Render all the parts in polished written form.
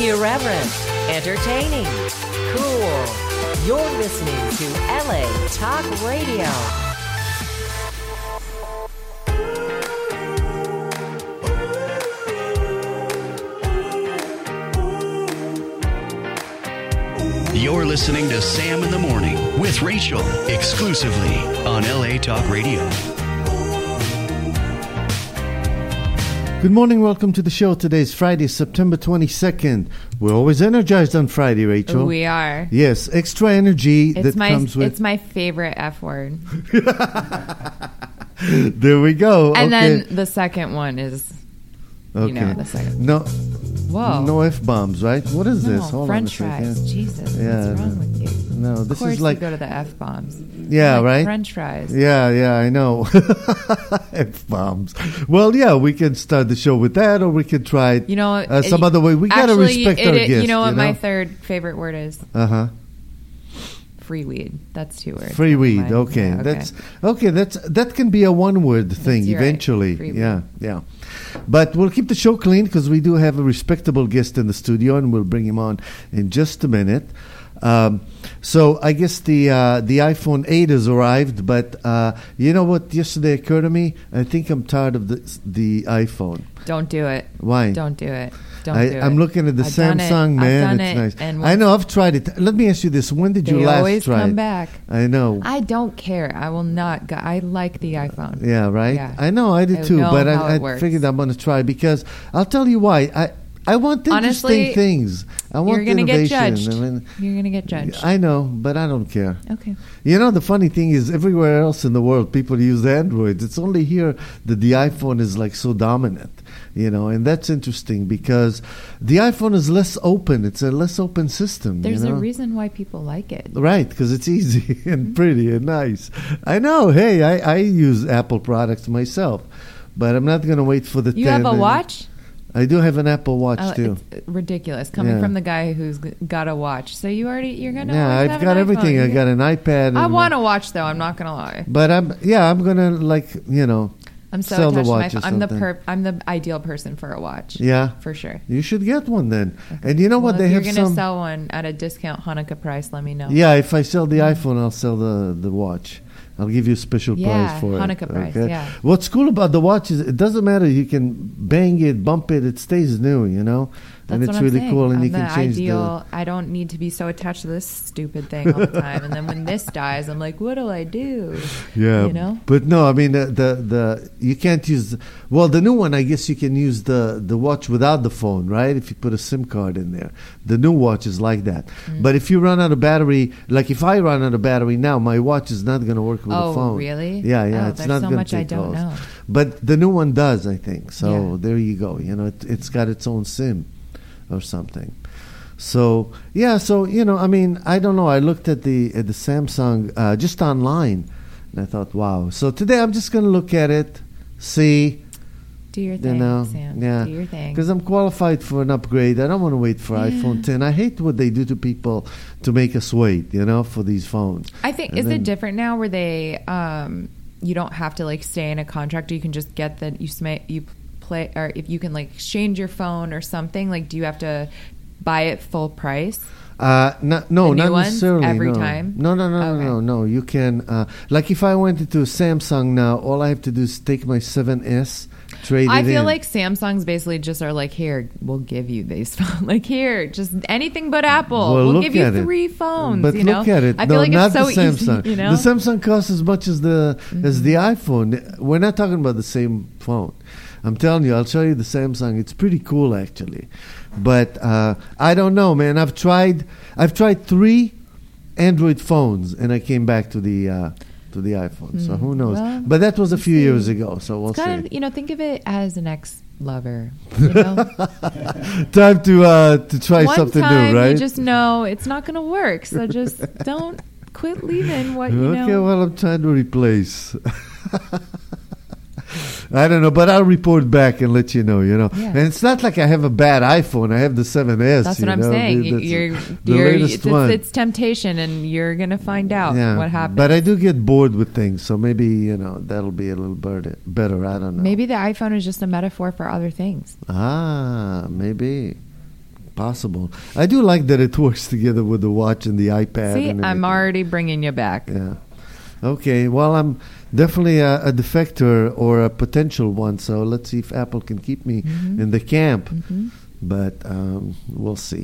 Irreverent, entertaining, cool. You're listening to LA Talk Radio. You're listening to Sam in the Morning with Rachel, exclusively on LA Talk Radio. Good morning, welcome to the show. Today's Friday, September 22nd. We're always energized on Friday, Rachel. We are. Yes, extra energy comes with... It's my favorite F word. There we go. And then the second one is, okay. The second. No, Whoa. no F-bombs, right? What is this? Hold French on a second. fries. Jesus, Yeah, what's wrong with you? No, this Of course is like... you go to the F-bombs. Yeah, like right? French fries. Yeah, I know. F-bombs. Well, yeah, we can start the show with that, or we could try it some other way. We got to respect our guests. You know what my third favorite word is? Uh-huh. Free weed. That's 2 words. Free weed. Yeah, Okay. okay. That can be a one-word thing eventually. Free yeah. But we'll keep the show clean because we do have a respectable guest in the studio, and we'll bring him on in just a minute. So I guess the iPhone 8 has arrived, but you know what yesterday occurred to me? I think I'm tired of the iPhone. Don't do it. Why? Don't do it. Don't do it. I'm looking at the Samsung, man. It's nice. I know. I've tried it. Let me ask you this: when did you last try it? They always come back. I know. I don't care. I will not. I like the iPhone. Yeah, right. Yeah. I know. I did too, but I figured I'm going to try because I'll tell you why. I want interesting things. I want you're going to get judged. You're going to get judged. I know, but I don't care. Okay. The funny thing is, everywhere else in the world, people use Android. It's only here that the iPhone is like so dominant. And that's interesting because the iPhone is less open. It's a less open system. There's a reason why people like it. Right, because it's easy and pretty and nice. I know. Hey, I use Apple products myself, but I'm not going to wait for the 10. You have a watch? I do have an Apple Watch too. It's ridiculous coming from the guy who's got a watch. So you're gonna. Yeah, I've got everything. I got an iPad. I want a watch though. I'm not gonna lie. But I'm gonna I'm so sell the attached watch. I'm the ideal person for a watch. Yeah, for sure. You should get one then. Okay. And you know what? They have some. If you're gonna sell one at a discount Hanukkah price, let me know. Yeah, if I sell the iPhone, I'll sell the watch. I'll give you a special price for Hanukkah it. price, Okay? yeah. What's cool about the watch is it doesn't matter. You can bang it, bump it. It stays new, That's and it's really cool. And I'm you can change I don't need to be so attached to this stupid thing all the time. And then when this dies, I'm like, what do I do? Yeah. But no, I mean, the you can't use... the new one, I guess you can use the watch without the phone, right? If you put a SIM card in there. The new watch is like that. But if you run out of battery, like if I run out of battery now, my watch is not going to work with the phone. Oh, really? Yeah. It's not going to take I don't know. But the new one does, I think. So there you go. It's got its own SIM or something. So, I mean, I don't know. I looked at the Samsung just online, and I thought, wow. So today I'm just going to look at it, see. Do your thing, Sam. Yeah. Do your thing. Because I'm qualified for an upgrade. I don't want to wait for iPhone 10. I hate what they do to people to make us wait, for these phones. I think, is it different now where they, you don't have to stay in a contract, or you can just get that you play, or if you can exchange your phone or something, do you have to buy it full price? No, not necessarily. Every time? No. You can, if I went into Samsung now, all I have to do is take my 7S, trade it in. I feel like Samsung's basically just are here, we'll give you these phones. Here, just anything but Apple. We'll give you 3 phones. But look at it. I feel like not it's so the Samsung. easy. The Samsung costs as much as the iPhone. We're not talking about the same phone. I'm telling you, I'll show you the Samsung. It's pretty cool, actually. But I don't know, man. I've tried 3 Android phones, and I came back to the iPhone. So who knows? Well, but that was a few years ago, so we'll see. Think of it as an ex-lover. Time to try something new, right? You just know it's not going to work, so just don't quit leaving what you know. Okay, well, I'm trying to replace. I don't know, but I'll report back and let you know, Yeah. And it's not like I have a bad iPhone. I have the 7S. That's what I'm saying. It's temptation, and you're going to find out what happens. But I do get bored with things, so maybe, that'll be a little better. I don't know. Maybe the iPhone is just a metaphor for other things. Maybe. Possible. I do like that it works together with the watch and the iPad. See, and I'm everything. already bringing you back. Yeah. Okay. Well, I'm definitely a defector or a potential one. So let's see if Apple can keep me in the camp. But we'll see.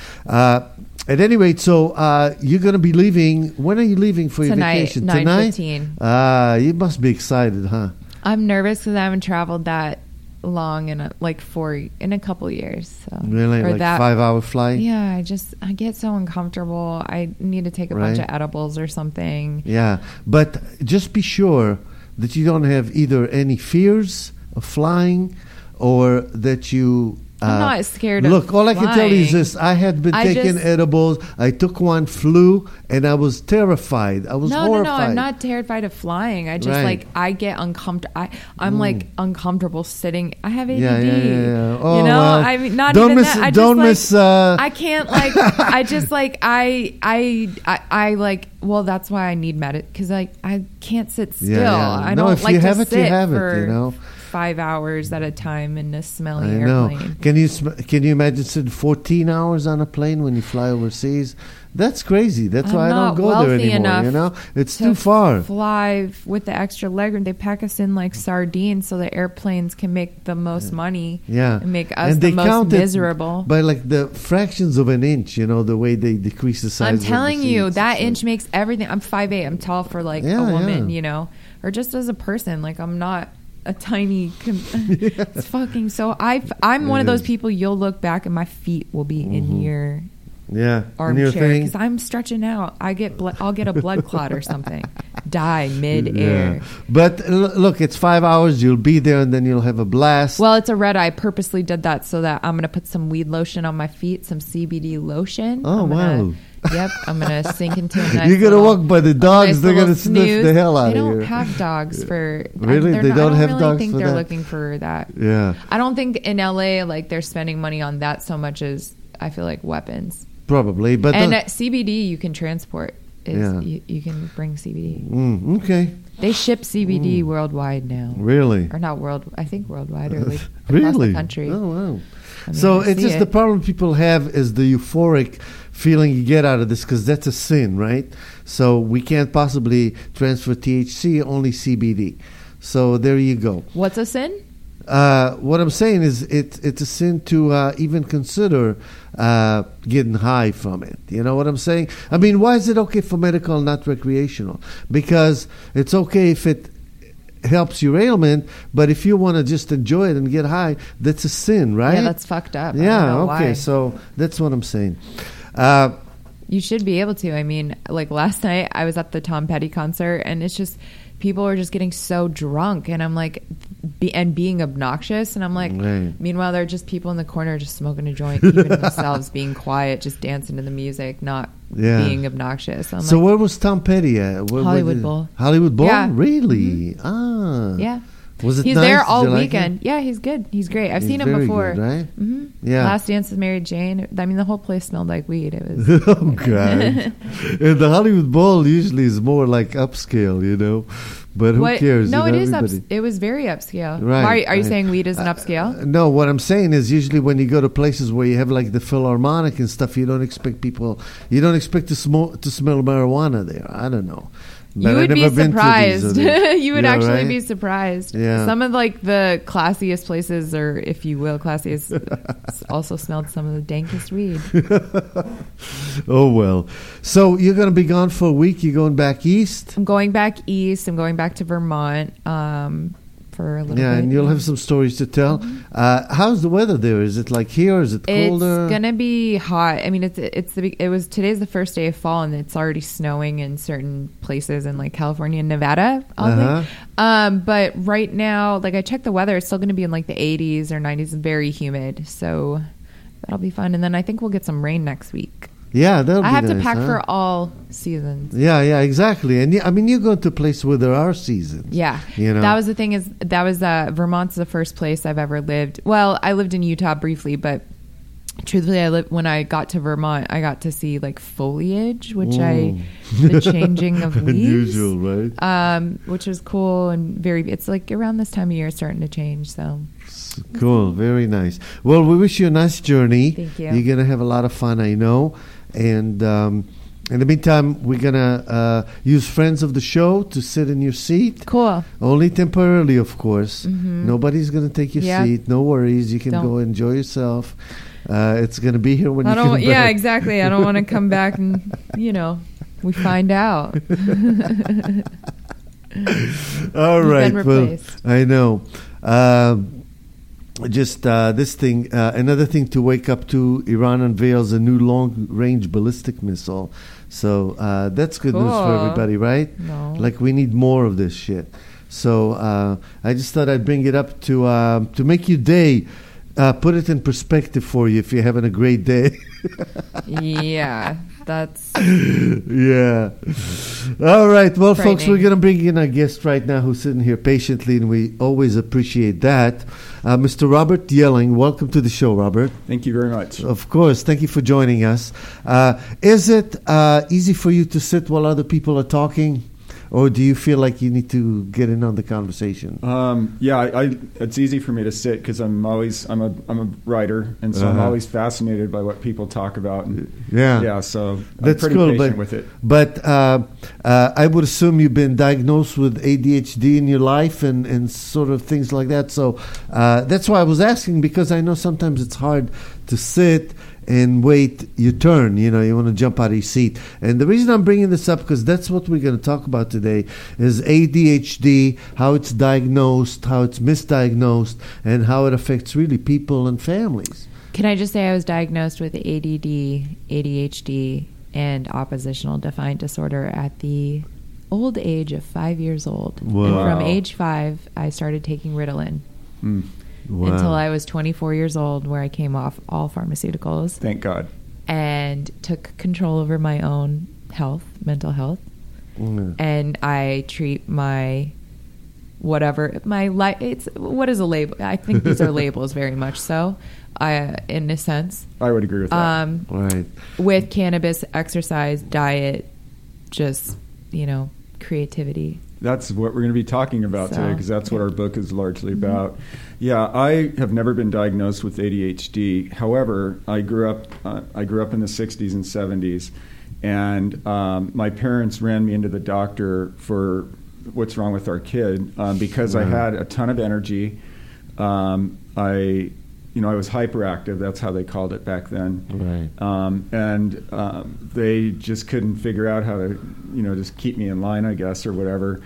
At any rate, so you're going to be leaving. When are you leaving for your vacation? 9:15. You must be excited, huh? I'm nervous because I haven't traveled that long in a couple years. So. Really? Or Like that, 5-hour flight? Yeah, I get so uncomfortable. I need to take a bunch of edibles or something. Yeah, but just be sure that you don't have either any fears of flying or that you... I'm not scared of Look, all I can tell you is flying. this. I had been taking edibles. I took one, flew, and I was terrified. I was horrified. No, I'm not terrified of flying. I just I get uncomfortable. I'm like uncomfortable sitting. I have ADD. Yeah. Oh, you know, well, I mean, not don't even miss, that. I don't just miss. I can't like. I just like. I like. Well, that's why I need because I can't sit still. Yeah. I No, don't if like you to have it, sit you have it. for You know. 5 hours at a time in a smelly I know. airplane. Can you imagine sitting 14 hours on a plane when you fly overseas? That's crazy. That's why I don't go there anymore. You know, it's too far. Fly with the extra legroom. They pack us in like sardines so the airplanes can make the most money. Yeah, and make us and the they most count it miserable by like the fractions of an inch. You know, the way they decrease the size. I'm of the telling you, seats. that inch makes everything. I'm 5'8". I'm tall for like a woman. You know, or just as a person. Like I'm not a tiny. It's fucking so. I'm one of those people. You'll look back and my feet will be in your. Yeah, armchair because I'm stretching out. I'll get a blood clot or something. Die mid-air. Yeah. But look, it's 5 hours. You'll be there, and then you'll have a blast. Well, it's a red eye. I purposely did that so that I'm gonna put some weed lotion on my feet, some CBD lotion. Oh, wow. Yep, I'm gonna sink into a nice. You're gonna walk by the dogs. Nice they're gonna snooze. sniff the hell out of you. They don't have dogs for. Really, they don't have dogs. I don't really think for they're that? looking for that. Yeah, I don't think in LA like they're spending money on that so much as I feel like weapons. Probably, but and CBD you can transport. Yeah. You can bring CBD. Okay. They ship CBD worldwide now. Really? Or not world? I think worldwide or like really? across the country. Oh wow! I mean, So I it's see just the problem people have is the euphoric feeling you get out of this because that's a sin, right? So we can't possibly transfer THC, only CBD. So there you go. What's a sin? What I'm saying is it's a sin to even consider getting high from it. You know what I'm saying? I mean, why is it okay for medical, not recreational? Because it's okay if it helps your ailment, but if you want to just enjoy it and get high, that's a sin, right? Yeah, that's fucked up. Yeah, okay. Why. So that's what I'm saying. You should be able to. I mean, like last night I was at the Tom Petty concert and it's just people are just getting so drunk and I'm like being obnoxious and I'm like meanwhile they're just people in the corner just smoking a joint, keeping to themselves, being quiet, just dancing to the music, not being obnoxious. So like, where was Tom Petty at? Hollywood Bowl. Hollywood Bowl? Yeah. Really? Mm-hmm. Ah. Yeah. Was it He's nice? there all Did you like weekend. him? Yeah, he's good. He's great. I've He's seen him very before. good, right? Mm-hmm. Yeah. Last Dance with Mary Jane. I mean, the whole place smelled like weed. It was. Oh God! And the Hollywood Bowl usually is more like upscale, you know. But who cares? No, you know, it is. everybody- It was very upscale. Right. Are you saying weed isn't upscale? No, what I'm saying is usually when you go to places where you have like the Philharmonic and stuff, you don't expect to smell marijuana there. I don't know. But You would be surprised. You would actually right? be surprised. Yeah. Some of like the classiest places, or if you will, classiest, also smelled some of the dankest weed. Oh well. So you're going to be gone for a week. You're going back east. I'm going back east. I'm going back to Vermont for a little bit. Yeah, and you'll have some stories to tell. How's the weather there? Is it like here? Is it colder? It's gonna be hot. I mean, today's the first day of fall, and it's already snowing in certain places in like California and Nevada. Oddly. But right now, like I checked the weather, it's still gonna be in like the 80s or 90s, very humid. So that'll be fun. And then I think we'll get some rain next week. Yeah, that'll be I have nice, to pack huh? for all seasons. Yeah, exactly. And I mean, you go to a place where there are seasons. Yeah, you know, that was the thing. Vermont's the first place I've ever lived. Well, I lived in Utah briefly, but truthfully, when I got to Vermont, I got to see like foliage, the changing of leaves, unusual, right? Which was cool and it's like around this time of year starting to change. So cool, very nice. Well, we wish you a nice journey. Thank you. You're gonna have a lot of fun, I know. And in the meantime, we're gonna use friends of the show to sit in your seat. Cool. Only temporarily, of course. Mm-hmm. Nobody's gonna take your seat. No worries. You can go enjoy yourself. It's going to be here when you come back. Yeah, exactly. I don't want to come back and, we find out. All right. Well, I know. This thing, another thing to wake up to, Iran unveils a new long-range ballistic missile. So that's good news for everybody, right? No. Like, we need more of this shit. So I just thought I'd bring it up to make your day. Put it in perspective for you if you're having a great day. Yeah, that's... Yeah. All right. Well, folks, we're going to bring in our guest right now who's sitting here patiently, and we always appreciate that. Mr. Robert Yelling, welcome to the show, Robert. Thank you very much. Of course. Thank you for joining us. Is it easy for you to sit while other people are talking? Or do you feel like you need to get in on the conversation? It's easy for me to sit because I'm a writer, and so I'm always fascinated by what people talk about. And so that's I'm pretty cool, patient with it. But I would assume you've been diagnosed with ADHD in your life and sort of things like that. So that's why I was asking, because I know sometimes it's hard to sit and wait your turn. You want to jump out of your seat. And the reason I'm bringing this up, because that's what we're going to talk about today, is ADHD, how it's diagnosed, how it's misdiagnosed, and how it affects really people and families. Can I just say I was diagnosed with ADD, ADHD, and oppositional defiant disorder at the old age of 5 years old. Wow. And from age 5, I started taking Ritalin. Wow. Until I was 24 years old, where I came off all pharmaceuticals. Thank God. And took control over my own mental health. And I treat my what is a label? I think these are labels very much so, in a sense. I would agree with that. Right. With cannabis, exercise, diet, just, creativity. That's what we're going to be talking about today, because that's what our book is largely about. Yeah, I have never been diagnosed with ADHD. However, I grew up in the 60s and 70s, and my parents ran me into the doctor for what's wrong with our kid because I had a ton of energy. I was hyperactive. That's how they called it back then. Right. They just couldn't figure out how to, just keep me in line, I guess, or whatever.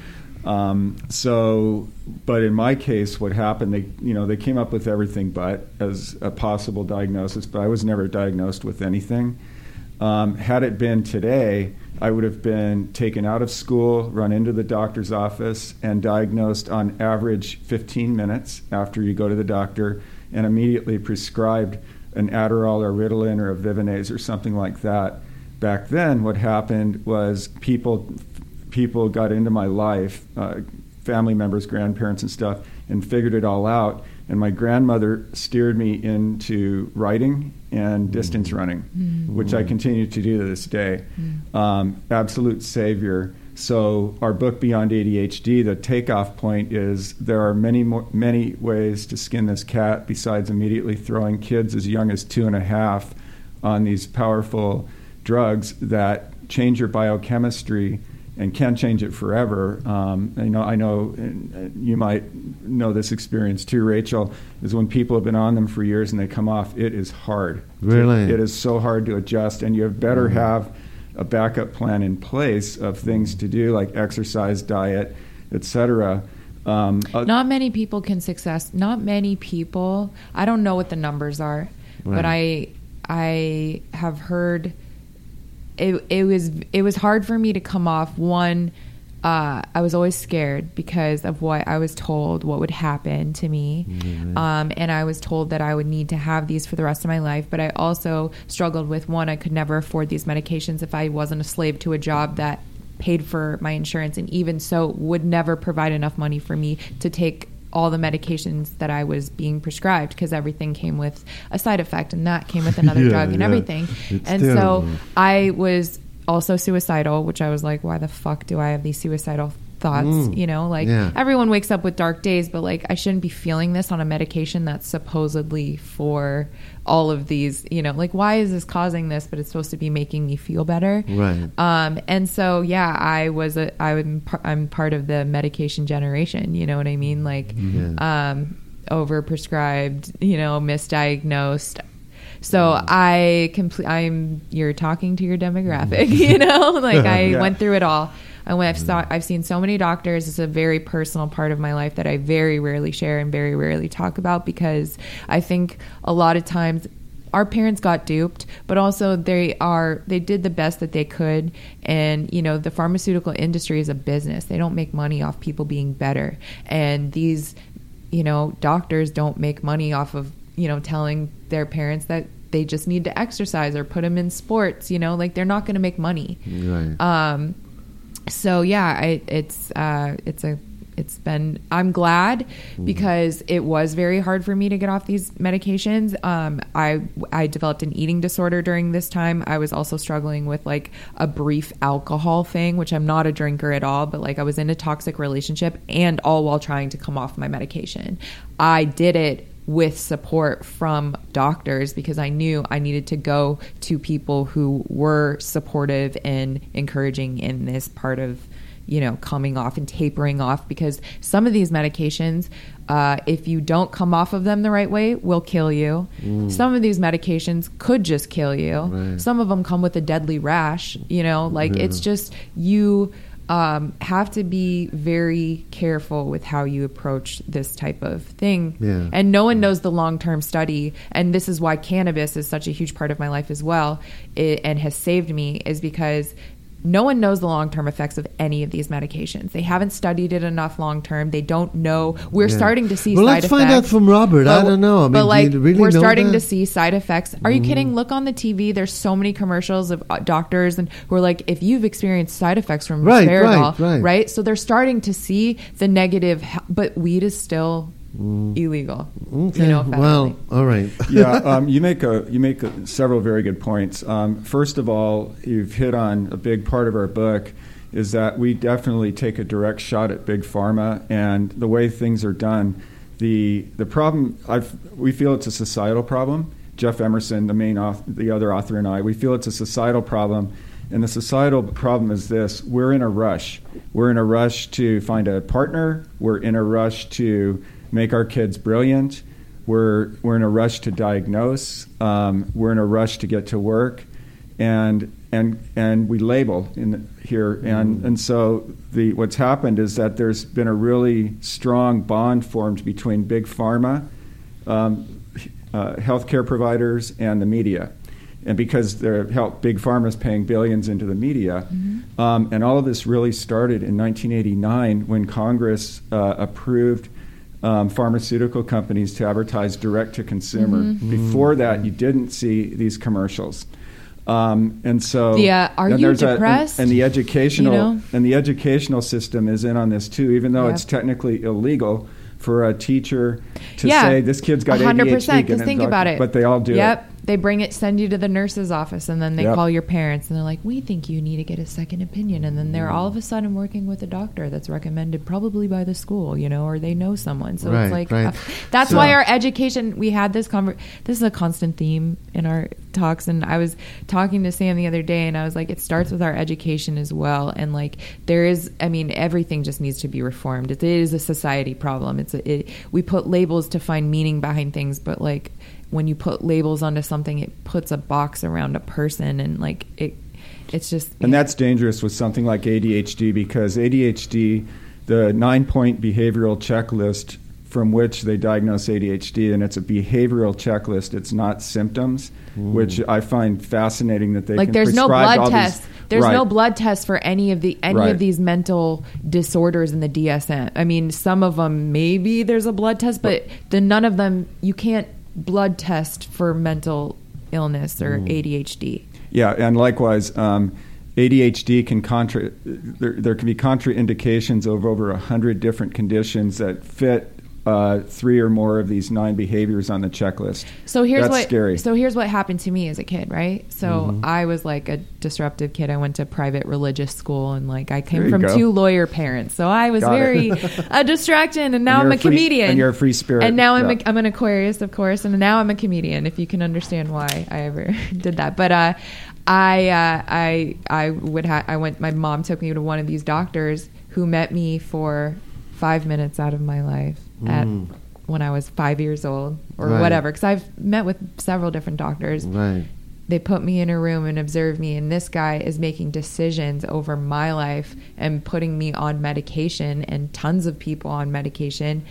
But in my case, what happened, they came up with everything but as a possible diagnosis, but I was never diagnosed with anything. Had it been today, I would have been taken out of school, run into the doctor's office, and diagnosed on average 15 minutes after you go to the doctor, and immediately prescribed an Adderall or Ritalin or a Vivonase or something like that. Back then, what happened was people got into my life, family members, grandparents and stuff, and figured it all out. And my grandmother steered me into writing and distance running, which I continue to do to this day. Absolute savior. So our book, Beyond ADHD, the takeoff point is there are many ways to skin this cat besides immediately throwing kids as young as 2.5 on these powerful drugs that change your biochemistry and can change it forever. I know, and you might know this experience too, Rachel, is when people have been on them for years and they come off, it is hard. Really? It is so hard to adjust, and you better have a backup plan in place of things to do, like exercise, diet, etc. Not many people can success. Not many people. I don't know what the numbers are, but I have heard it was hard for me to come off. One, I was always scared because of what I was told, what would happen to me. And I was told that I would need to have these for the rest of my life. But I also struggled with, one, I could never afford these medications if I wasn't a slave to a job that paid for my insurance. And even so, would never provide enough money for me to take all the medications that I was being prescribed, because everything came with a side effect, and that came with another drug and everything. It's and terrible. so I was also suicidal, which I was like, why the fuck do I have these suicidal thoughts? You know, like everyone wakes up with dark days, but like I shouldn't be feeling this on a medication that's supposedly for all of these, you know, like why is this causing this, but it's supposed to be making me feel better. Right. And so I'm part of the medication generation, you know what I mean? Like overprescribed, you know, misdiagnosed. So you're talking to your demographic, you know, like I went through it all. I've seen so many doctors. It's a very personal part of my life that I very rarely share and very rarely talk about, because I think a lot of times our parents got duped, but also they did the best that they could. And, you know, the pharmaceutical industry is a business. They don't make money off people being better. And these, you know, doctors don't make money off of, you know, telling their parents that they just need to exercise or put them in sports, you know, like they're not going to make money. Right. So yeah, I'm glad, because it was very hard for me to get off these medications. I developed an eating disorder during this time. I was also struggling with like a brief alcohol thing, which I'm not a drinker at all, but like I was in a toxic relationship, and all while trying to come off my medication. I did it with support from doctors, because I knew I needed to go to people who were supportive and encouraging in this part of, you know, coming off and tapering off, because some of these medications, if you don't come off of them the right way, will kill you. Some of these medications could just kill you. Right. Some of them come with a deadly rash, you know, like it's just, you have to be very careful with how you approach this type of thing. Yeah. And no one knows the long-term study. And this is why cannabis is such a huge part of my life as well, and has saved me, is because no one knows the long-term effects of any of these medications. They haven't studied it enough long-term. They don't know. We're starting to see side effects. Well, let's find out from Robert. I don't know. I mean, but like, do you really we're know starting that? to see side effects. Are you kidding? Look on the TV. There's so many commercials of doctors and who are like, if you've experienced side effects from Risperidol, right? So they're starting to see the negative, but weed is still illegal. Okay. You know, well, all right. Yeah, you make several very good points. First of all, you've hit on a big part of our book, is that we definitely take a direct shot at big pharma and the way things are done. The problem, we feel it's a societal problem. Jeff Emerson, the other author, and I, we feel it's a societal problem. And the societal problem is this: we're in a rush. We're in a rush to find a partner. We're in a rush to make our kids brilliant. We're in a rush to diagnose. We're in a rush to get to work, and we label here. And so what's happened is that there's been a really strong bond formed between big pharma, healthcare providers, and the media. And because big pharma is paying billions into the media, and all of this really started in 1989 when Congress approved pharmaceutical companies to advertise direct to consumer. Before that, you didn't see these commercials, and so are you depressed? And the educational system is in on this too, even though it's technically illegal for a teacher to say this kid's got 100%. Because think about it, but they all do it. They send you to the nurse's office, and then they call your parents, and they're like, we think you need to get a second opinion. And then they're all of a sudden working with a doctor that's recommended probably by the school, you know, or they know someone. So it's like, that's why our education, we had this this is a constant theme in our talks. And I was talking to Sam the other day, and I was like, it starts with our education as well. And like, everything just needs to be reformed. It is a society problem. We put labels to find meaning behind things, but like, when you put labels onto something, it puts a box around a person, and like it's just. And that's dangerous with something like ADHD, because ADHD, the 9-point behavioral checklist from which they diagnose ADHD, and it's a behavioral checklist. It's not symptoms, which I find fascinating that they can there's no prescribe blood all test. these, There's no blood test for any of these mental disorders in the DSM. I mean, some of them maybe there's a blood test, but none of them you can't blood test for mental illness or ADHD. Yeah, and likewise, ADHD can there can be contraindications of over 100 different conditions that fit 3 or more of these 9 behaviors on the checklist. So here's That's what scary. So here's what happened to me as a kid, right? So I was like a disruptive kid. I went to private religious school, and like I came There you from go. 2 lawyer parents, so I was Got very it. distracted. And now And I'm you're a free- comedian. and you're a free spirit. And now Yeah. I'm an Aquarius, of course, and now I'm a comedian. If you can understand why I ever did that, but my mom took me to one of these doctors who met me for 5 minutes out of my life when I was 5 years old or Right. whatever, because I've met with several different doctors. Right. They put me in a room and observed me, and this guy is making decisions over my life and putting me on medication and tons of people on medication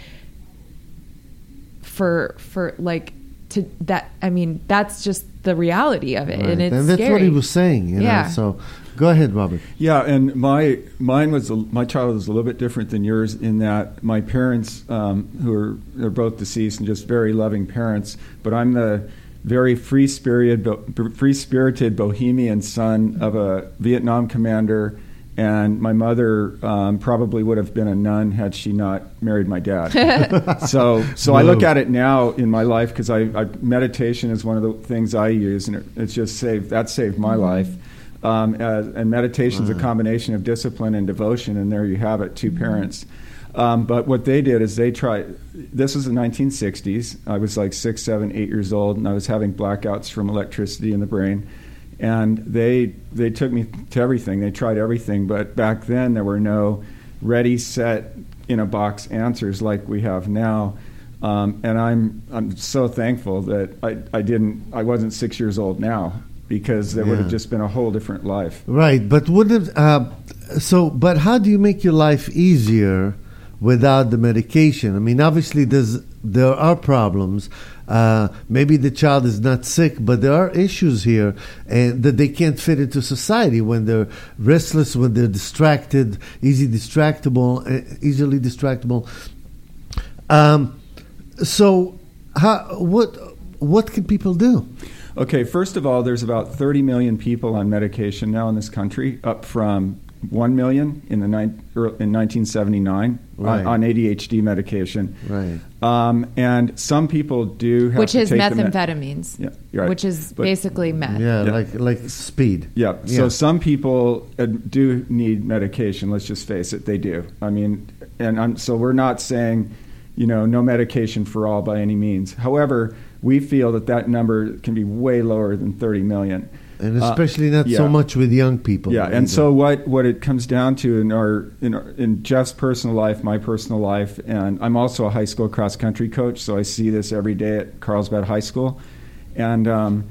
for like to that. I mean, that's just the reality of it, Right. and it's that's scary. what he was saying. You Yeah. know? So go ahead, Robert. Yeah, and my childhood was a little bit different than yours in that my parents, they're both deceased and just very loving parents, but I'm the very free-spirited bohemian son of a Vietnam commander, and my mother probably would have been a nun had she not married my dad. So I look at it now in my life because I meditation is one of the things I use, and it's just saved my life. And meditation is a combination of discipline and devotion, and there you have it, 2 parents. But what they did is they tried. This was the 1960s. I was like 6, 7, 8 years old, and I was having blackouts from electricity in the brain. And they took me to everything. They tried everything, but back then there were no ready, set, in a box answers like we have now. And I'm so thankful that I wasn't 6 years old now, because there would have just been a whole different life. Right, but but how do you make your life easier without the medication? I mean, obviously there are problems. Maybe the child is not sick, but there are issues here, and that they can't fit into society when they're restless, when they're distracted, easily distractible. So, what can people do? Okay, first of all, there's about 30 million people on medication now in this country, up from 1 million in 1979 Right. on ADHD medication. Right. And some people do have which to is take methamphetamines, Yeah, you're right. which is But- basically meth. Yeah, Yeah. like speed. Yeah. So some people do need medication. Let's just face it, they do. I mean, so we're not saying, no medication for all by any means. However, we feel that number can be way lower than 30 million. And especially not so yeah. much with young people. Yeah, and so what it comes down to in Jeff's personal life, my personal life, and I'm also a high school cross country coach, so I see this every day at Carlsbad High School, and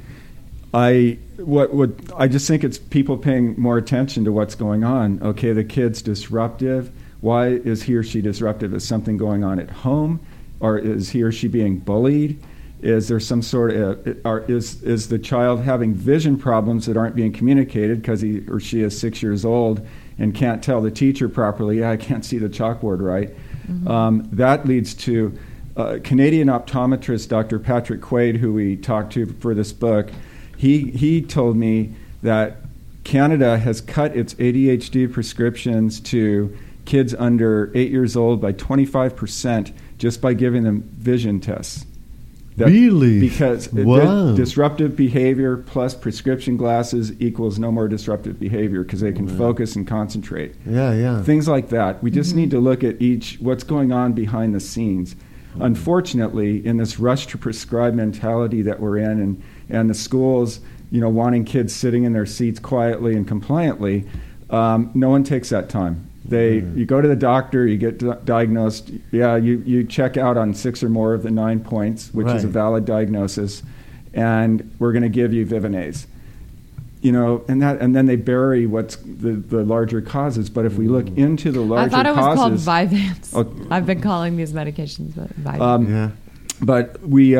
I just think it's people paying more attention to what's going on. Okay, the kid's disruptive. Why is he or she disruptive? Is something going on at home, or is he or she being bullied? Is there some sort of is the child having vision problems that aren't being communicated because he or she is 6 years old and can't tell the teacher properly? Yeah, I can't see the chalkboard right. Mm-hmm. That leads to Canadian optometrist Dr. Patrick Quaid, who we talked to for this book. He told me that Canada has cut its ADHD prescriptions to kids under 8 years old by 25% just by giving them vision tests. Really? Because Wow. disruptive behavior plus prescription glasses equals no more disruptive behavior because they can focus and concentrate. Yeah. Things like that. We just need to look at what's going on behind the scenes. Unfortunately, in this rush to prescribe mentality that we're in, and the schools, wanting kids sitting in their seats quietly and compliantly, no one takes that time. You go to the doctor, you get diagnosed. Yeah, you check out on 6 or more of the 9 points, which is a Right. valid diagnosis, and we're going to give you Vivonase. And then they bury what's the larger causes. But if we look into the larger I thought it was causes, called Vyvanse. Oh. I've been calling these medications Vyvanse. Yeah. But we,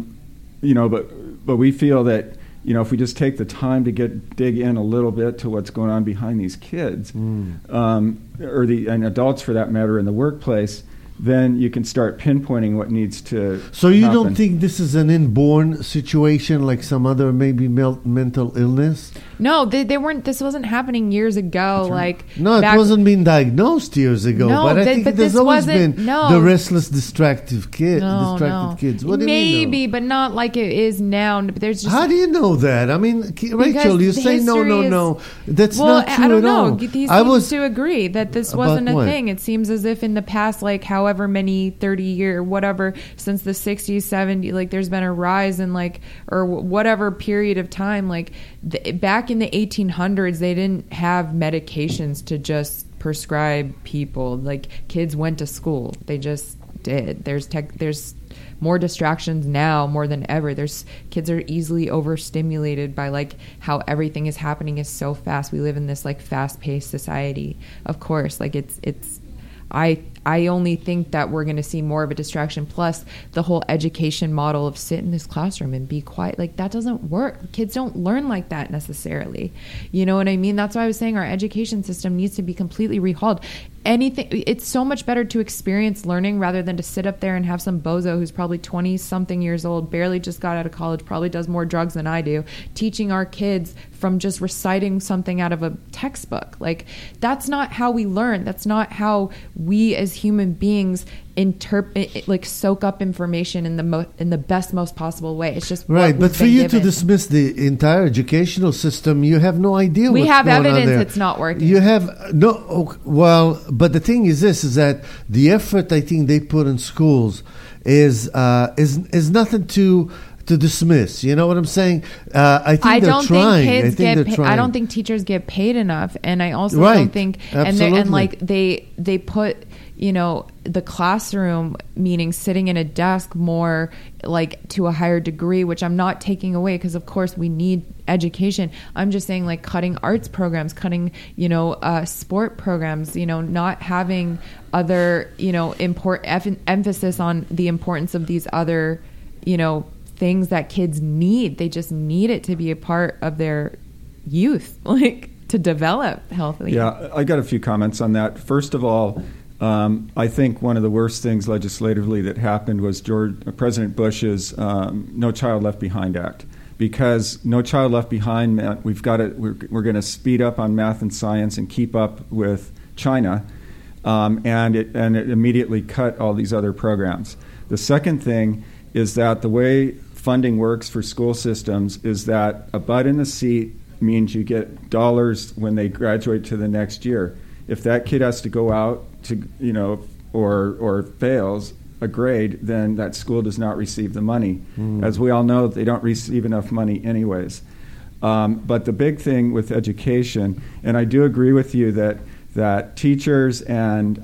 but we feel that if we just take the time to dig in a little bit to what's going on behind these kids, and adults for that matter in the workplace, then you can start pinpointing what needs to So you happen. don't think this is an inborn situation like some other maybe mental illness? No, they weren't. This wasn't happening years ago. Like No, it back- wasn't being diagnosed years ago. No, but I but think there's this always wasn't- been no. the restless, distracted kids. What do you mean? Maybe, but not like it is now. But there's just How do you know that? I mean, Rachel, you the say no. history That's well, not true I don't at know. all. He I seems was to agree that this About wasn't a what? thing. It seems as if in the past, like however many 30 year, whatever, since the 60s, 70s, like there's been a rise in like, or whatever period of time, like back in the 1800s, they didn't have medications to just prescribe people. Like kids went to school. They just did. There's more distractions now more than ever. Kids are easily overstimulated by like how everything is happening is so fast. We live in this like fast-paced society. Of course, like I only think that we're going to see more of a distraction. Plus, the whole education model of sit in this classroom and be quiet, like that doesn't work. Kids don't learn like that necessarily. You know what I mean? That's why I was saying our education system needs to be completely rehauled. It's so much better to experience learning rather than to sit up there and have some bozo who's probably 20-something years old, barely just got out of college, probably does more drugs than I do, teaching our kids from just reciting something out of a textbook. Like, that's not how we learn. That's not how we as human beings interpret, like soak up information in the best, most possible way. It's just right. what But we've for been you given. to dismiss the entire educational system, you have no idea. We what's have going on evidence there. it's not working. You have no. Well, but the thing is this: is that the effort I think they put in schools is nothing to dismiss. You know what I'm saying? I think they're trying. Think kids they're get. trying. I don't think teachers get paid enough, and I also Right. don't think. Absolutely. And like they put, you know, the classroom, meaning sitting in a desk, more like to a higher degree, which I'm not taking away because of course we need education. I'm just saying like cutting arts programs, cutting, you know, sport programs, you know, not having other, you know, emphasis on the importance of these other, you know, things that kids need. They just need it to be a part of their youth, like to develop healthily. Yeah, I got a few comments on that. First of all, I think one of the worst things legislatively that happened was President Bush's No Child Left Behind Act. Because No Child Left Behind meant we're going to speed up on math and science and keep up with China, and it immediately cut all these other programs. The second thing is that the way funding works for school systems is that a butt in the seat means you get dollars when they graduate to the next year. If that kid has to go out to, you know, or fails a grade, then that school does not receive the money. As we all know, they don't receive enough money anyways. But the big thing with education, and I do agree with you that teachers and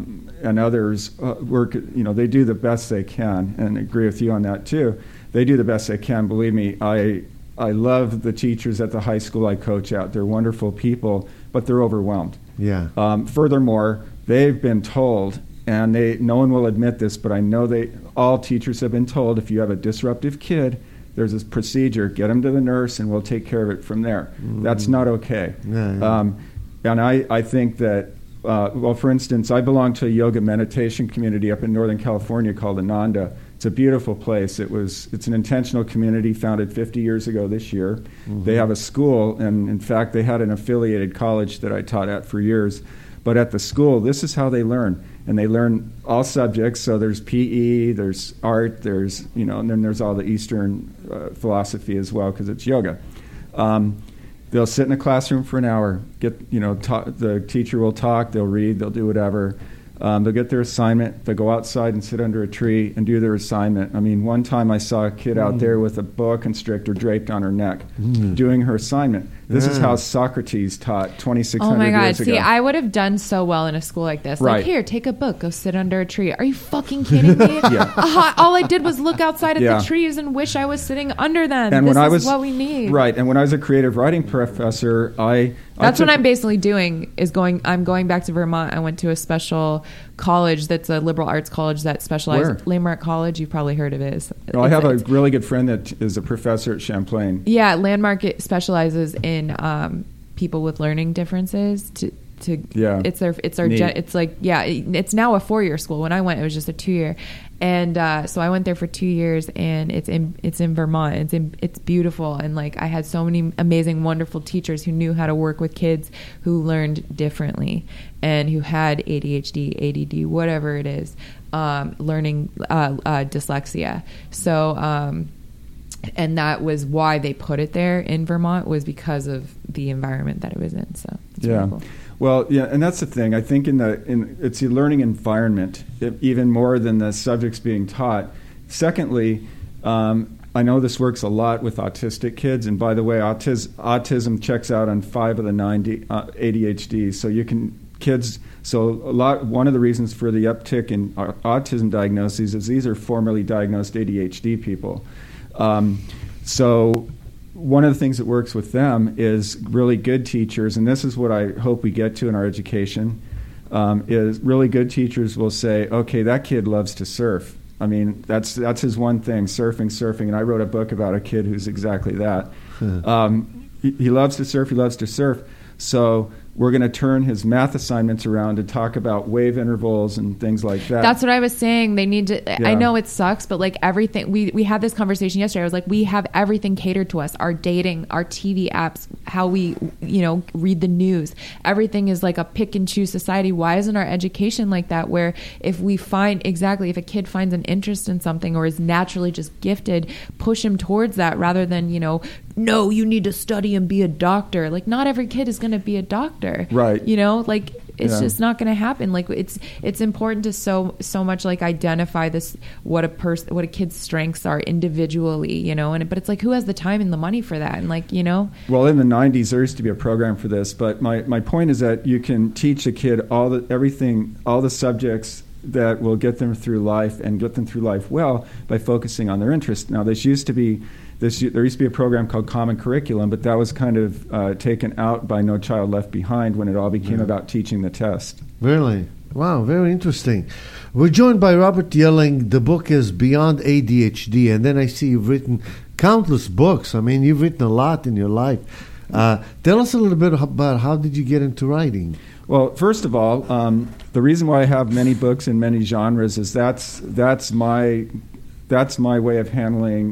others work, you know, they do the best they can, and I agree with you on that too. They do the best they can. Believe me, I love the teachers at the high school I coach at. They're wonderful people, but they're overwhelmed. Yeah. Furthermore, they've been told, and no one will admit this, but I know all teachers have been told, if you have a disruptive kid, there's this procedure, get them to the nurse and we'll take care of it from there. That's not okay. Yeah. And I think that, well, for instance, I belong to a yoga meditation community up in Northern California called Ananda. It's a beautiful place. It's an intentional community founded 50 years ago this year. Mm-hmm. They have a school, and in fact, they had an affiliated college that I taught at for years. But at the school, this is how they learn. And they learn all subjects. So there's PE, there's art, there's, you know, and then there's all the Eastern philosophy as well, because it's yoga. They'll sit in a classroom for an hour, the teacher will talk, they'll read, they'll do whatever. They'll get their assignment, they'll go outside and sit under a tree and do their assignment. I mean, one time I saw a kid out there with a boa constrictor draped on her neck doing her assignment. This is how Socrates taught 2,600 Oh my God. years ago. See, I would have done so well in a school like this. Right. Like, here, take a book, go sit under a tree. Are you fucking kidding me? Yeah. All I did was look outside at Yeah. the trees and wish I was sitting under them. And This when I is was what we need. Right, and when I was a creative writing professor, That's what I'm basically doing I'm going back to Vermont. I went to a special college that's a liberal arts college that specializes. Where? Landmark College, you've probably heard of it. I have a really good friend that is a professor at Champlain. Yeah, Landmark specializes in people with learning differences it's our Neat. it's like it's now a 4-year school. When I went, it was just a 2-year, and so I went there for 2 years, and it's in Vermont. It's beautiful, and like I had so many amazing, wonderful teachers who knew how to work with kids who learned differently and who had ADHD, ADD, whatever it is, learning dyslexia. So. And that was why they put it there in Vermont, was because of the environment that it was in. So it's really cool. Well, yeah, and that's the thing. I think it's the learning environment, even more than the subjects being taught. Secondly, I know this works a lot with autistic kids, and by the way, autism checks out on 5 of the 9 ADHD. So you can one of the reasons for the uptick in autism diagnoses is these are formerly diagnosed ADHD people. So one of the things that works with them is really good teachers, and this is what I hope we get to in our education, is really good teachers will say, okay, that kid loves to surf. I mean, that's his one thing, surfing. And I wrote a book about a kid who's exactly that. He loves to surf. So we're going to turn his math assignments around to talk about wave intervals and things like that. That's what I was saying. They need to, I know it sucks, but like everything, we had this conversation yesterday. I was like, we have everything catered to us, our dating, our TV apps, how we, read the news. Everything is like a pick and choose society. Why isn't our education like that? Where if a kid finds an interest in something or is naturally just gifted, push him towards that rather than, no, you need to study and be a doctor. Like not every kid is going to be a doctor. Right. It's just not going to happen. Like it's important to so much like identify what a kid's strengths are individually, but it's like, who has the time and the money for that? And Well, in the 90s, there used to be a program for this, but my point is that you can teach a kid all the subjects that will get them through life and get them through life well by focusing on their interests. Now, there used to be a program called Common Curriculum, but that was kind of taken out by No Child Left Behind when it all became about teaching the test. Really? Wow, very interesting. We're joined by Robert Yelling. The book is Beyond ADHD, and then I see you've written countless books. I mean, you've written a lot in your life. Tell us a little bit about how did you get into writing? Well, first of all, the reason why I have many books in many genres is that's my way of handling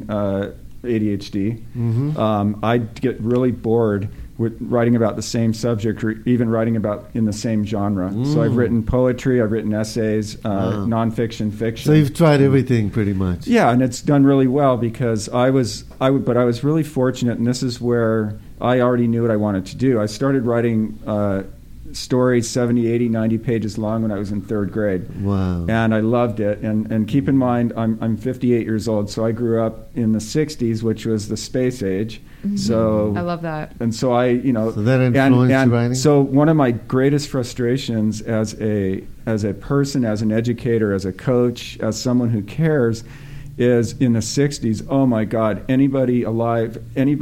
ADHD. Mm-hmm. I get really bored with writing about the same subject or even writing about in the same genre. So I've written poetry, I've written essays, nonfiction, fiction. So you've tried everything pretty much. Yeah, and it's done really well because I was really fortunate, and this is where I already knew what I wanted to do. I started writing stories 70, 80, 90 pages long when I was in 3rd grade. Wow. And I loved it. And keep in mind, I'm 58 years old, so I grew up in the 60s, which was the space age. Mm-hmm. So I love that. And so So that influenced your writing? So one of my greatest frustrations as a person, as an educator, as a coach, as someone who cares, is in the 60s, oh my God, anybody alive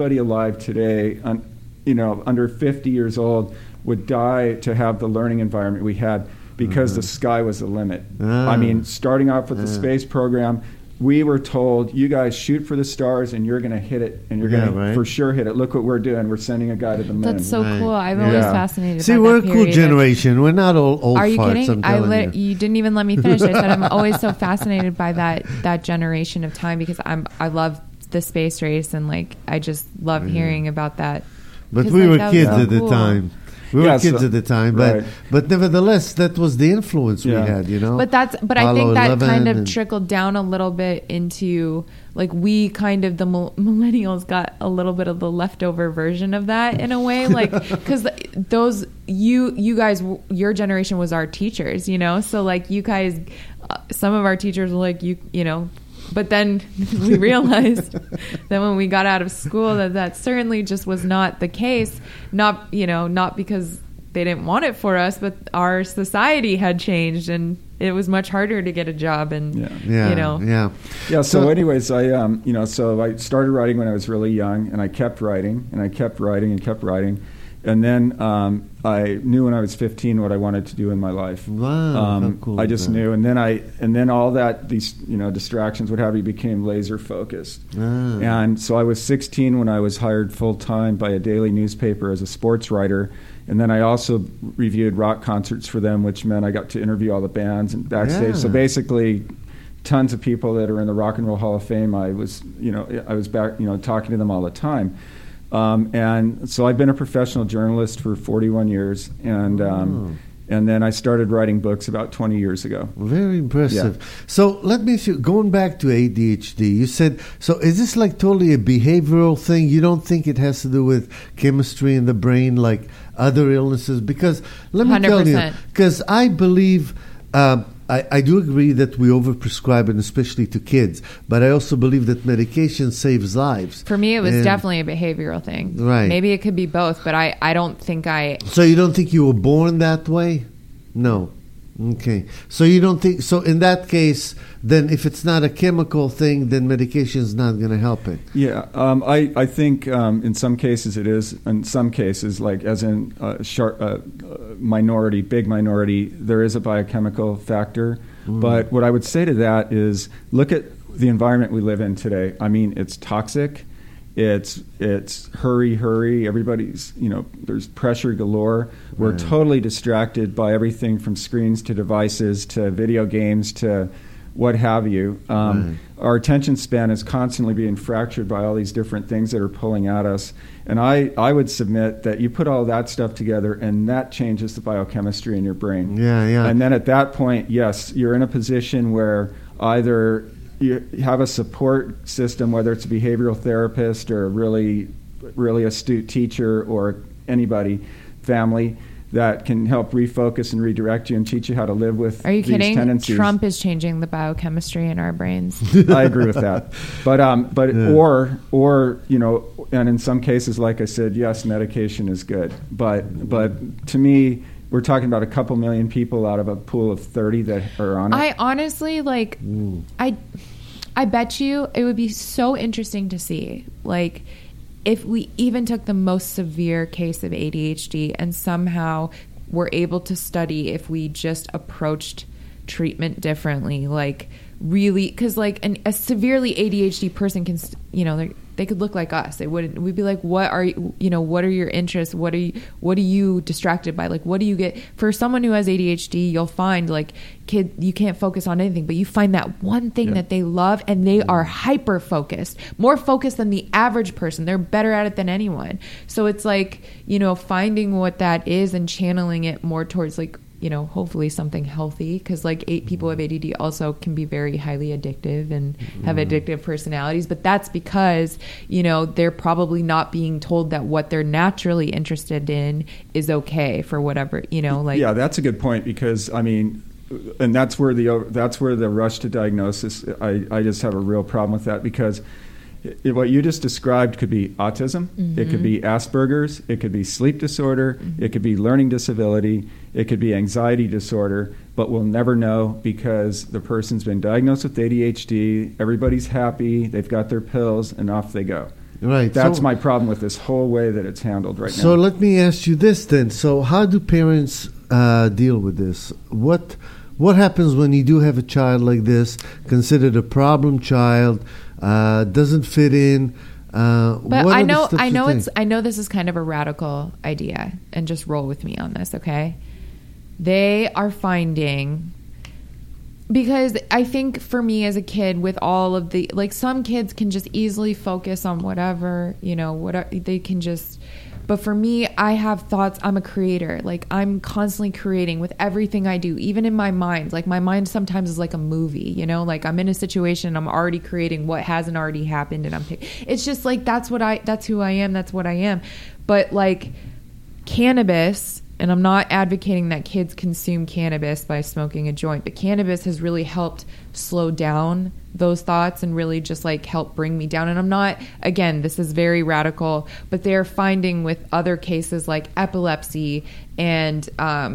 today, under 50 years old, would die to have the learning environment we had because the sky was the limit. I mean, starting off with the space program, we were told, you guys shoot for the stars and you're going to hit it, and you're going to for sure hit it. Look what we're doing. We're sending a guy to the moon. That's so cool. I'm always fascinated See, by we're that a cool generation. We're not all old Are you farts, kidding? I'm telling you. You didn't even let me finish. I said I'm always so fascinated by that generation of time because I love the space race, and like I just love hearing about that. But we were kids at the time. We were kids so, at the time, right. but nevertheless, that was the influence we had, But I think that kind of trickled down a little bit into like we kind of the millennials got a little bit of the leftover version of that in a way, like because those you guys, your generation was our teachers, so like you guys, some of our teachers were like you know. But then we realized that when we got out of school that certainly just was not the case. Not because they didn't want it for us, but our society had changed and it was much harder to get a job. And So anyways, so I started writing when I was really young, and I kept writing and I kept writing and kept writing. And then I knew when I was 15 what I wanted to do in my life. Wow, how cool I is just that? knew, and then all that, these distractions, what have you, became laser focused. And so I was 16 when I was hired full time by a daily newspaper as a sports writer. And then I also reviewed rock concerts for them, which meant I got to interview all the bands and backstage. Yeah. So basically, tons of people that are in the Rock and Roll Hall of Fame. I was back, talking to them all the time. And so I've been a professional journalist for 41 years, and then I started writing books about 20 years ago. Very impressive. Yeah. So let me ask you, going back to ADHD, you said, so is this like totally a behavioral thing? You don't think it has to do with chemistry in the brain like other illnesses? Because let me tell you, 100%. because I believe, I do agree that we overprescribe it, especially to kids, but I also believe that medication saves lives. For me, it was And- definitely a behavioral thing. Right. Maybe it could be both, but I don't think So you don't think you were born that way? No. Okay. So you don't think, so in that case, then if it's not a chemical thing, then medication is not going to help it. Yeah, I think in some cases it is. In some cases, like as in minority, big minority, there is a biochemical factor. But what I would say to that is look at the environment we live in today. I mean, it's toxic. It's hurry. Everybody's, there's pressure galore. We're totally distracted by everything from screens to devices to video games to what have you. Our attention span is constantly being fractured by all these different things that are pulling at us. And I would submit that you put all that stuff together and that changes the biochemistry in your brain. Yeah. And then at that point, yes, you're in a position where either you have a support system, whether it's a behavioral therapist or a really, really astute teacher or anybody, family, that can help refocus and redirect you and teach you how to live with Are you these kidding? tendencies. Trump is changing the biochemistry in our brains. I agree with that. But or and in some cases, like I said, yes, medication is good. But to me, we're talking about a couple million people out of a pool of 30 that are on it. I honestly I bet you it would be so interesting to see, like, if we even took the most severe case of ADHD and somehow were able to study if we just approached treatment differently, like really, because like a severely ADHD person can, they could look like us. They wouldn't. We'd be like, what are what are your interests? What are you distracted by? Like, what do you get? For someone who has ADHD, you'll find like you can't focus on anything, but you find that one thing that they love, and they are hyper focused, more focused than the average person. They're better at it than anyone. So it's like, finding what that is and channeling it more towards like, hopefully something healthy, because like 8 people with ADD also can be very highly addictive and have addictive personalities, but that's because they're probably not being told that what they're naturally interested in is okay for whatever yeah, that's a good point, because I mean, and that's where the rush to diagnosis, I just have a real problem with that, because what you just described could be autism, it could be Asperger's, it could be sleep disorder, it could be learning disability, it could be anxiety disorder, but we'll never know because the person's been diagnosed with ADHD, everybody's happy, they've got their pills, and off they go. Right. That's my problem with this whole way that it's handled right now. So let me ask you this then. So how do parents deal with this? What happens when you do have a child like this, considered a problem child, doesn't fit in? But I know this is kind of a radical idea, and just roll with me on this, okay? They are finding, because I think for me as a kid, with all of the, like, some kids can just easily focus on whatever, they can just, but for me, I have thoughts. I'm a creator. Like, I'm constantly creating with everything I do, even in my mind. Like, my mind sometimes is like a movie, like I'm in a situation, I'm already creating what hasn't already happened, and it's just like, that's who I am. That's what I am. But like cannabis, and I'm not advocating that kids consume cannabis by smoking a joint, but cannabis has really helped slow down those thoughts and really just like help bring me down. And I'm not, again, this is very radical, but they're finding with other cases like epilepsy and,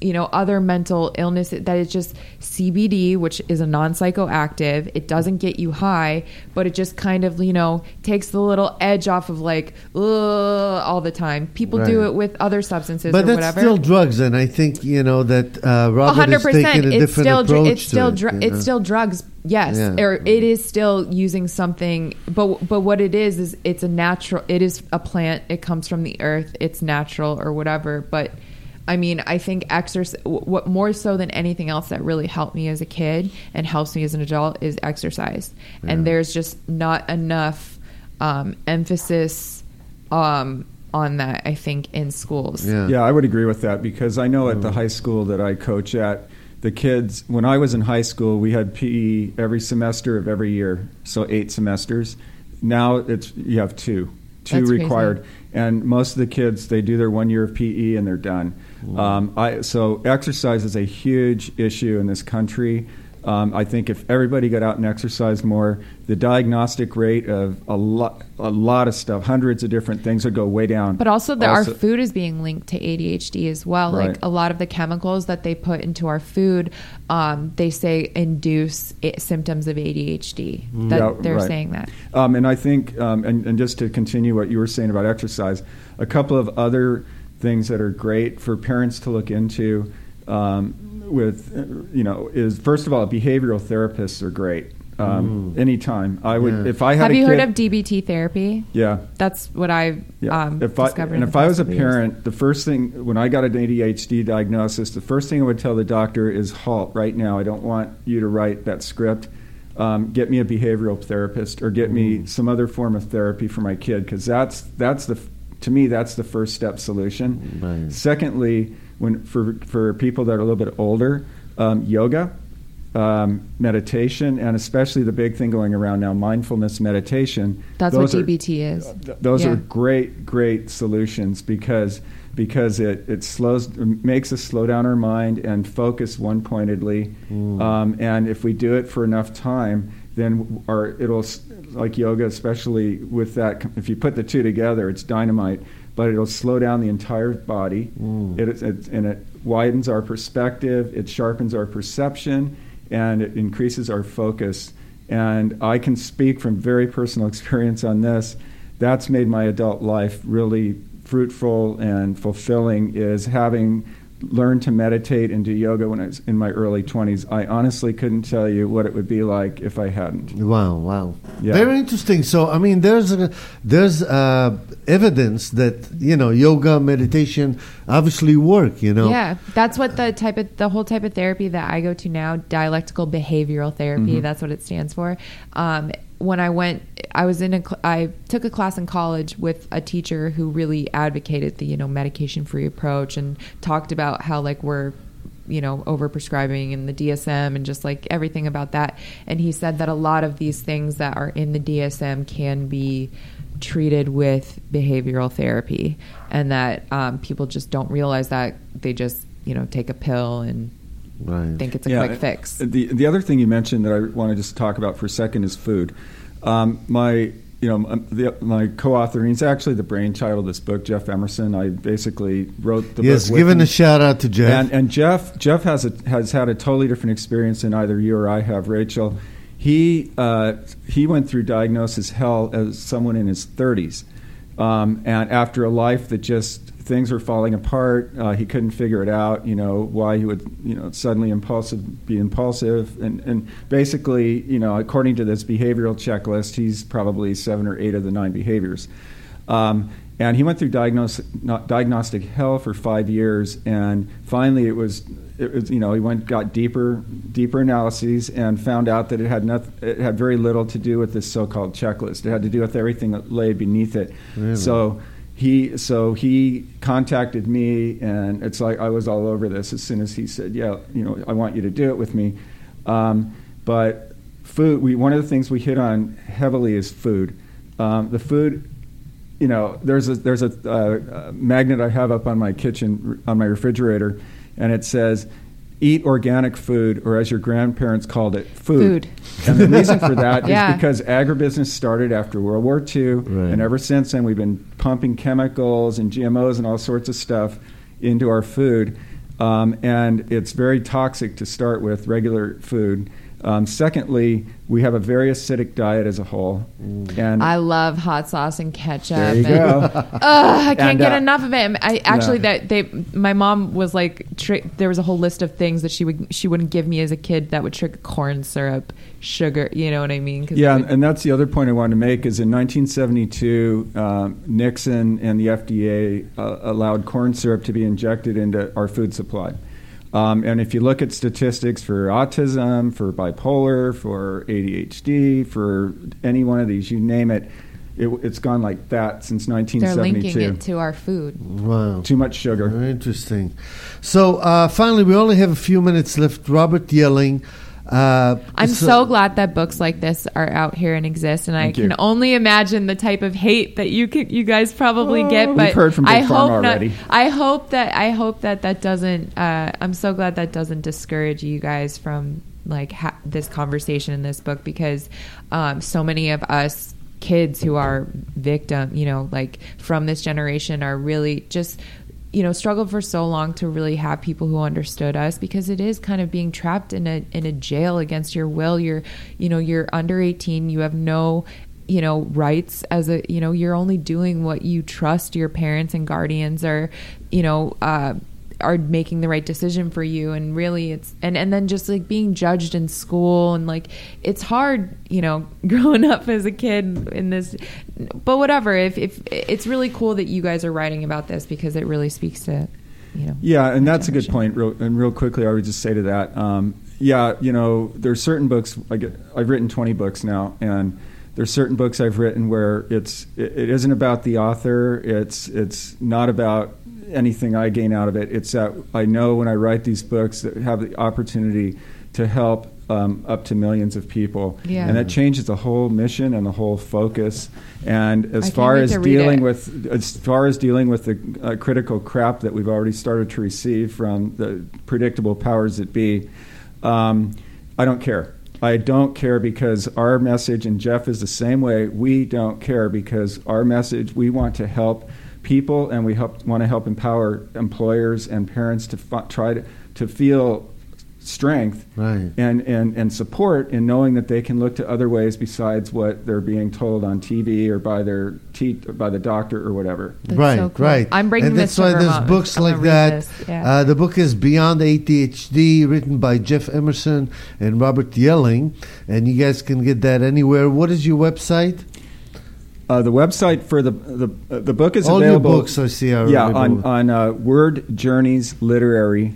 other mental illness, that it's just CBD, which is a non-psychoactive. It doesn't get you high, but it just kind of, takes the little edge off of like, all the time. People do it with other substances but or that's whatever. still drugs, and I think, that Robert 100%. is taking a different approach It's still to it. it's still drugs. Yes, Yeah. or it is still using something, but what it is it's a natural. It is a plant. It comes from the earth. It's natural or whatever. But I mean, I think what more so than anything else that really helped me as a kid and helps me as an adult is exercise. Yeah. And there's just not enough emphasis on that, I think, in schools. Yeah, I would agree with that, because I know at the high school that I coach at, the kids, when I was in high school, we had PE every semester of every year, so 8 semesters. Now you have two That's required. crazy. And most of the kids, they do their 1 year of PE and they're done. So exercise is a huge issue in this country. I think if everybody got out and exercised more, the diagnostic rate of a lot of stuff, hundreds of different things, would go way down. But also, our food is being linked to ADHD as well. Right. Like a lot of the chemicals that they put into our food, they say induce symptoms of ADHD. They're right. saying that. And I think, and just to continue what you were saying about exercise, a couple of other things that are great for parents to look into is, first of all, behavioral therapists are great. Anytime I would, if I had Have a you kid, heard of DBT therapy? Yeah, That's what I discovered. if I was a parent, the first thing when I got an ADHD diagnosis, the first thing I would tell the doctor is, halt right now. I don't want you to write that script. Get me a behavioral therapist, or get me some other form of therapy for my kid, because to me that's the first step solution. Right. Secondly, for people that are a little bit older, yoga, meditation, and especially the big thing going around now, mindfulness meditation. That's what DBT is. Those are great solutions, because it makes us slow down our mind and focus one pointedly. And if we do it for enough time, then it'll, like yoga, especially with that, if you put the two together, it's dynamite. But it'll slow down the entire body. And it widens our perspective, it sharpens our perception, and it increases our focus. And I can speak from very personal experience on this. That's made my adult life really fruitful and fulfilling, is having learned to meditate and do yoga when I was in my early 20s. I honestly couldn't tell you what it would be like if I hadn't. Wow. Yeah. Very interesting. So, I mean, there's evidence that, yoga, meditation obviously work, Yeah, that's what the whole type of therapy that I go to now, dialectical behavioral therapy, that's what it stands for. When I took a class in college with a teacher who really advocated the, medication-free approach, and talked about how we're, overprescribing in the DSM and just everything about that. And he said that a lot of these things that are in the DSM can be treated with behavioral therapy, and that people just don't realize that. They just, take a pill and think it's a quick fix. The other thing you mentioned that I want to just talk about for a second is food. My co-author, and he's actually the brainchild of this book, Jeff Emerson. I basically wrote the book. Yes, giving a shout out to Jeff. And Jeff has had a totally different experience than either you or I have, Rachel. He went through diagnosis hell as someone in his 30s, and after a life that just things were falling apart, he couldn't figure it out. Why he would suddenly be impulsive, and basically according to this behavioral checklist, he's probably 7 or 8 of the 9 behaviors. And he went through diagnostic hell for 5 years, and finally it was he got deeper analyses and found out that it had very little to do with this so-called checklist. It had to do with everything that lay beneath it. Really? So he contacted me, and it's like I was all over this as soon as he said, I want you to do it with me. But food, one of the things we hit on heavily is food. The food, there's a magnet I have up on my kitchen, on my refrigerator, and it says, eat organic food, or as your grandparents called it, food. And the reason for that is because agribusiness started after World War II, and ever since then we've been pumping chemicals and GMOs and all sorts of stuff into our food. and it's very toxic to start with, regular food. Secondly, we have a very acidic diet as a whole. And I love hot sauce and ketchup. there you go. I can't And, get enough of it. I actually yeah. my mom was like, there was a whole list of things that she wouldn't give me as a kid that would trigger corn syrup, sugar. You know what I mean? 'Cause Yeah, and that's the other point I wanted to make is in 1972, Nixon and the FDA allowed corn syrup to be injected into our food supply. And if you look at statistics for autism, for bipolar, for ADHD, for any one of these, you name it, it's gone like that since they're 1972. linking it to our food. Wow. Too much sugar. Very interesting. So finally, we only have a few minutes left. Robert Yelling. I'm so glad that books like this are out here and exist, and Thank I you. can only imagine the type of hate that you guys probably get. We've But heard from Big I Pharma hope already. I hope that doesn't. I'm so glad that doesn't discourage you guys from like this conversation in this book, because so many of us kids who are victim, like from this generation, are really just struggled for so long to really have people who understood us, because it is kind of being trapped in a jail against your will. You're under 18. You have no, rights as you're only doing what you trust your parents and guardians are making the right decision for you. And really it's, and then just like being judged in school, and like, it's hard, growing up as a kid in this, but whatever, if it's really cool that you guys are writing about this, because it really speaks to, Yeah, and that's a good point. Real quickly, I would just say to that, there's certain books, I've written 20 books now, and there's certain books I've written where it isn't about the author, it's not about anything I gain out of it. It's that I know when I write these books that have the opportunity to help up to millions of people, Yeah. and that changes the whole mission and the whole focus. And as can't far wait as to read dealing it. with the critical crap that we've already started to receive from the predictable powers that be, I don't care. I don't care, because our message, and Jeff is the same way, we don't care, because our message, we want to help people, and we want to help empower employers and parents to try to feel strength, Right. and support in knowing that they can look to other ways besides what they're being told on TV or by the doctor or whatever. That's Right, so cool. right. I'm bringing and this that's to why there's Vermont. books I'm like gonna read that. this. Yeah. The book is Beyond ADHD, written by Jeff Emerson and Robert Yelling, and you guys can get that anywhere. What is your website? The website for the book is All available. your books I see are yeah, available. on Word Journeys Literary,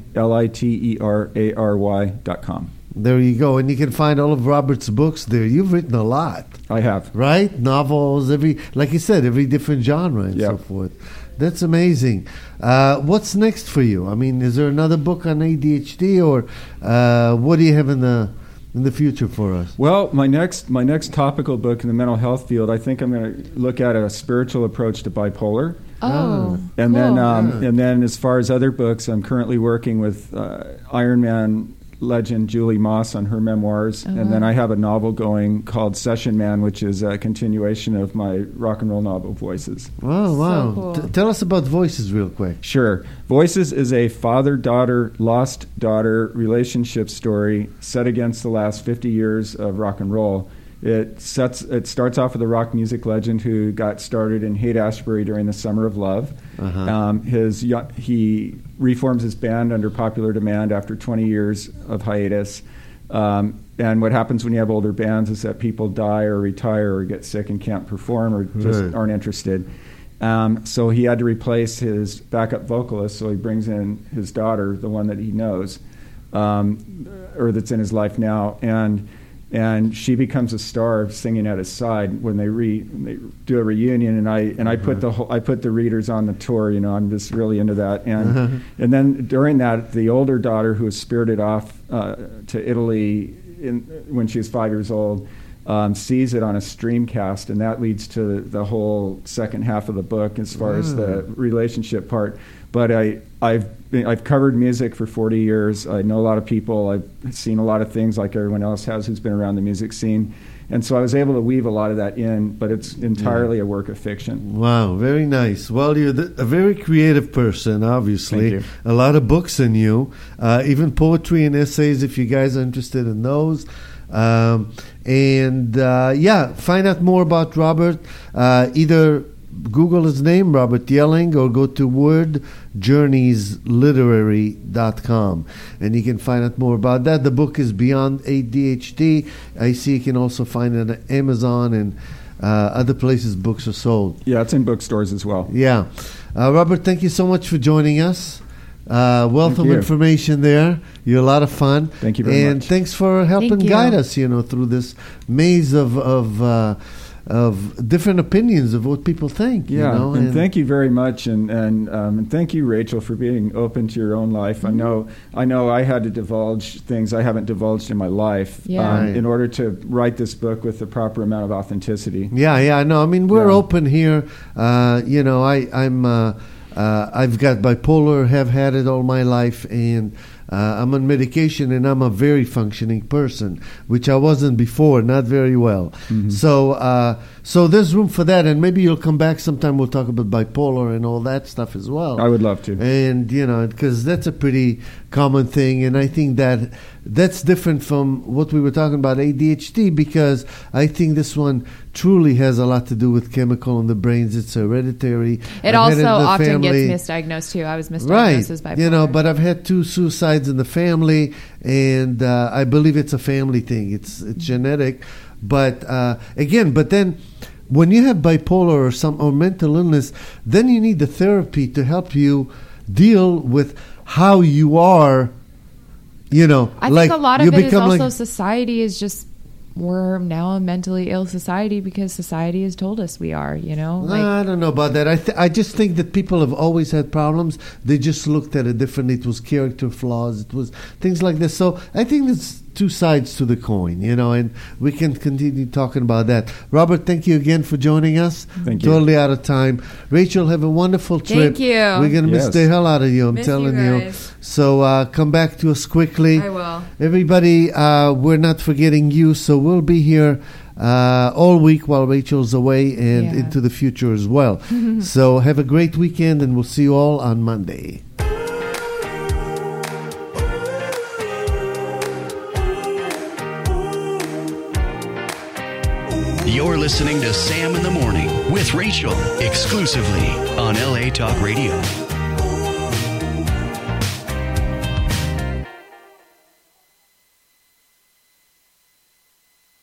LITERARY.com. There you go, and you can find all of Robert's books there. You've written a lot, I have. right? Novels, like you said, every different genre and so Yep. forth. That's amazing. What's next for you? I mean, is there another book on ADHD, or what do you have in the future for us? Well, my next topical book in the mental health field, I think I'm going to look at a spiritual approach to bipolar. And cool. then as far as other books, I'm currently working with Ironman legend Julie Moss on her memoirs, and then I have a novel going called Session Man, which is a continuation of my rock and roll novel Voices. Oh, wow. cool. Tell us about Voices real quick. Sure. Voices is a father-daughter, lost-daughter relationship story set against the last 50 years of rock and roll. It starts off with a rock music legend who got started in Haight-Ashbury during the Summer of Love. He reforms his band under popular demand after 20 years of hiatus. And what happens when you have older bands is that people die or retire or get sick and can't perform or just Right. aren't interested. So he had to replace his backup vocalist, so he brings in his daughter, the one that he knows, or that's in his life now, and she becomes a star singing at his side when they do a reunion. And I put the readers on the tour. I'm just really into that. And then during that, the older daughter, who was spirited off to Italy when she was 5 years old, sees it on a streamcast, and that leads to the whole second half of the book as far as the relationship part. But I've covered music for 40 years. I know a lot of people. I've seen a lot of things like everyone else has who's been around the music scene. And so I was able to weave a lot of that in, but it's entirely a work of fiction. Wow, very nice. Well, you're a very creative person, obviously. Thank you. A lot of books in you, even poetry and essays if you guys are interested in those. Find out more about Robert. Either Google his name, Robert Yelling, or go to wordjourneysliterary.com, and you can find out more about that. The book is Beyond ADHD. I see you can also find it on Amazon and other places books are sold. Yeah, it's in bookstores as well. Yeah. Robert, thank you so much for joining us. Wealth of information there. You're a lot of fun. Thank you very much. And thanks for helping guide us, through this maze of different opinions of what people think. Yeah, and thank you very much, and thank you, Rachel, for being open to your own life. Mm-hmm. I know I had to divulge things I haven't divulged in my life in order to write this book with the proper amount of authenticity. Yeah, no, I mean, we're open here. I've got bipolar, have had it all my life, and I'm on medication, and I'm a very functioning person, which I wasn't before, not very well. Mm-hmm. So there's room for that, and maybe you'll come back sometime. We'll talk about bipolar and all that stuff as well. I would love to. And, because that's a pretty common thing, and I think that's different from what we were talking about, ADHD, because I think this one truly has a lot to do with chemical in the brains. It's hereditary. It also often gets misdiagnosed, too. I was misdiagnosed as bipolar. But I've had 2 suicides in the family, and I believe it's a family thing. It's genetic. But then when you have bipolar or mental illness, then you need the therapy to help you deal with how you are, I think a lot of it is also society is just, we're now a mentally ill society because society has told us we are, I don't know about that. I just think that people have always had problems. They just looked at it differently. It was character flaws. It was things like this. So I think there's 2 sides to the coin, and we can continue talking about that. Robert, thank you again for joining us. Thank you. Totally out of time. Rachel, have a wonderful trip. Thank you. We're going to miss the hell out of you, I'm telling you. So come back to us quickly. I will. Everybody, we're not forgetting you, so we'll be here all week while Rachel's away and into the future as well. So have a great weekend, and we'll see you all on Monday. You're listening to Sam in the Morning with Rachel, exclusively on LA Talk Radio.